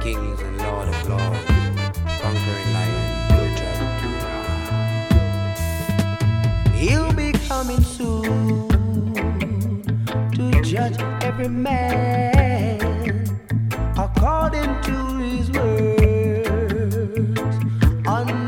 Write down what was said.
Kings and Lord of Lords, conquering lion, no tribe of Judah. He'll be coming soon to judge every man according to his words.